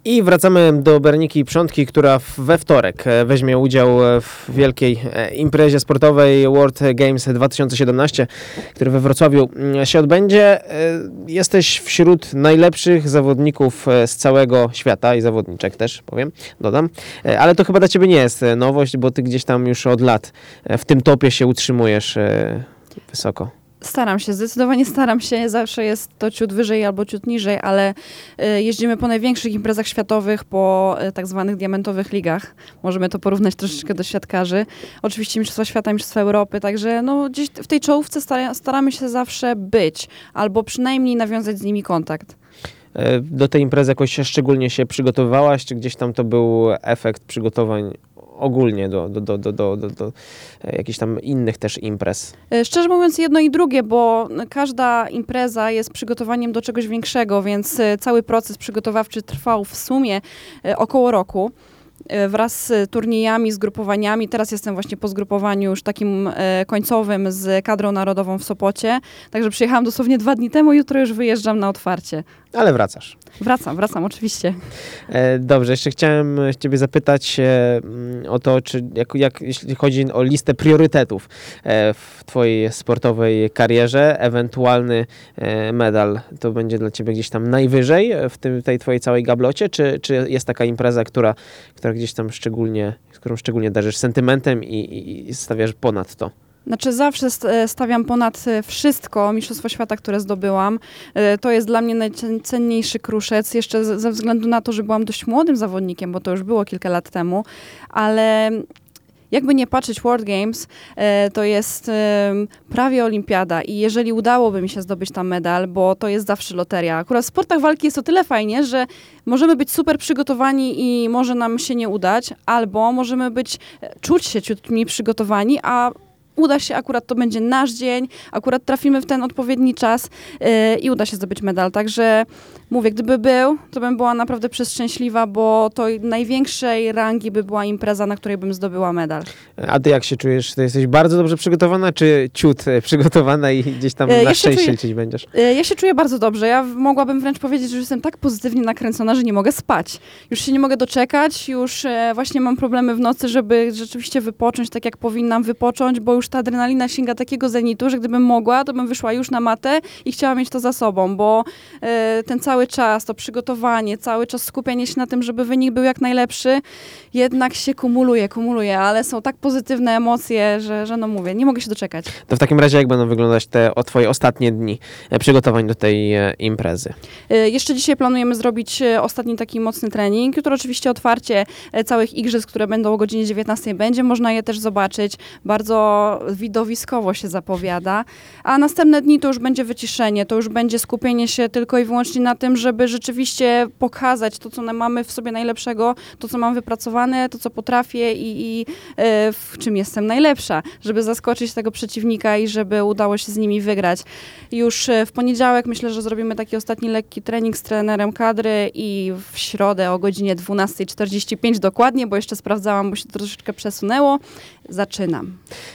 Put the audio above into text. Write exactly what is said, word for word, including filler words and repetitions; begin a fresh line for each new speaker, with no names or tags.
I wracamy do Berniki Przątki, która we wtorek weźmie udział w wielkiej imprezie sportowej World Games dwa tysiące siedemnaście, który we Wrocławiu się odbędzie. Jesteś wśród najlepszych zawodników z całego świata i zawodniczek też, powiem, dodam. Ale to chyba dla ciebie nie jest nowość, bo ty gdzieś tam już od lat w tym topie się utrzymujesz wysoko.
Staram się, zdecydowanie staram się. Zawsze jest to ciut wyżej albo ciut niżej, ale y, jeździmy po największych imprezach światowych, po y, tak zwanych diamentowych ligach. Możemy to porównać troszeczkę do siatkarzy. Oczywiście Mistrzostwa Świata, Mistrzostwa Europy, także no, gdzieś w tej czołówce stara, staramy się zawsze być, albo przynajmniej nawiązać z nimi kontakt.
Do tej imprezy jakoś szczególnie się przygotowywałaś, czy gdzieś tam to był efekt przygotowań ogólnie do, do, do, do, do, do, do jakichś tam innych też imprez?
Szczerze mówiąc jedno i drugie, bo każda impreza jest przygotowaniem do czegoś większego, więc cały proces przygotowawczy trwał w sumie około roku. Wraz z turniejami, zgrupowaniami. Teraz jestem właśnie po zgrupowaniu już takim e, końcowym z kadrą narodową w Sopocie. Także przyjechałam dosłownie dwa dni temu, jutro już wyjeżdżam na otwarcie.
Ale wracasz.
Wracam, wracam oczywiście.
E, dobrze, jeszcze chciałem ciebie zapytać e, o to, czy jak, jak, jeśli chodzi o listę priorytetów e, w twojej sportowej karierze, ewentualny e, medal to będzie dla ciebie gdzieś tam najwyżej w tym, tej twojej całej gablocie, czy, czy jest taka impreza, która, która gdzieś tam szczególnie, z którą szczególnie darzysz sentymentem i, i, i stawiasz ponad to?
Znaczy zawsze stawiam ponad wszystko Mistrzostwo Świata, które zdobyłam. To jest dla mnie najcenniejszy kruszec, jeszcze ze względu na to, że byłam dość młodym zawodnikiem, bo to już było kilka lat temu, ale jakby nie patrzeć, World Games to jest prawie olimpiada i jeżeli udałoby mi się zdobyć tam medal, bo to jest zawsze loteria. Akurat w sportach walki jest o tyle fajnie, że możemy być super przygotowani i może nam się nie udać, albo możemy być, czuć się ciut mniej przygotowani, a uda się, akurat to będzie nasz dzień, akurat trafimy w ten odpowiedni czas yy, i uda się zdobyć medal. Także mówię, gdyby był, to bym była naprawdę przeszczęśliwa, bo to największej rangi by była impreza, na której bym zdobyła medal.
A ty jak się czujesz? Ty jesteś bardzo dobrze przygotowana, czy ciut przygotowana i gdzieś tam
Yy,
na
ja
szczęście
czuję,
liczyć będziesz?
Yy, ja się czuję bardzo dobrze. Ja mogłabym wręcz powiedzieć, że jestem tak pozytywnie nakręcona, że nie mogę spać. Już się nie mogę doczekać, już yy, właśnie mam problemy w nocy, żeby rzeczywiście wypocząć tak, jak powinnam wypocząć, bo już ta adrenalina sięga takiego zenitu, że gdybym mogła, to bym wyszła już na matę i chciała mieć to za sobą, bo y, ten cały czas, to przygotowanie, cały czas skupianie się na tym, żeby wynik był jak najlepszy, jednak się kumuluje, kumuluje, ale są tak pozytywne emocje, że, że no mówię, nie mogę się doczekać.
To w takim razie jak będą wyglądać te o twoje ostatnie dni przygotowań do tej e, imprezy?
Y, jeszcze dzisiaj planujemy zrobić y, ostatni taki mocny trening. Jutro oczywiście otwarcie y, całych igrzysk, które będą o godzinie dziewiętnastej będzie. Można je też zobaczyć. Bardzo widowiskowo się zapowiada. A następne dni to już będzie wyciszenie. To już będzie skupienie się tylko i wyłącznie na tym, żeby rzeczywiście pokazać to, co mamy w sobie najlepszego, to, co mam wypracowane, to, co potrafię i, i y, w czym jestem najlepsza. Żeby zaskoczyć tego przeciwnika i żeby udało się z nimi wygrać. Już y, w poniedziałek myślę, że zrobimy taki ostatni lekki trening z trenerem kadry i w środę o godzinie dwunasta czterdzieści pięć dokładnie, bo jeszcze sprawdzałam, bo się to troszeczkę przesunęło. Zaczynam.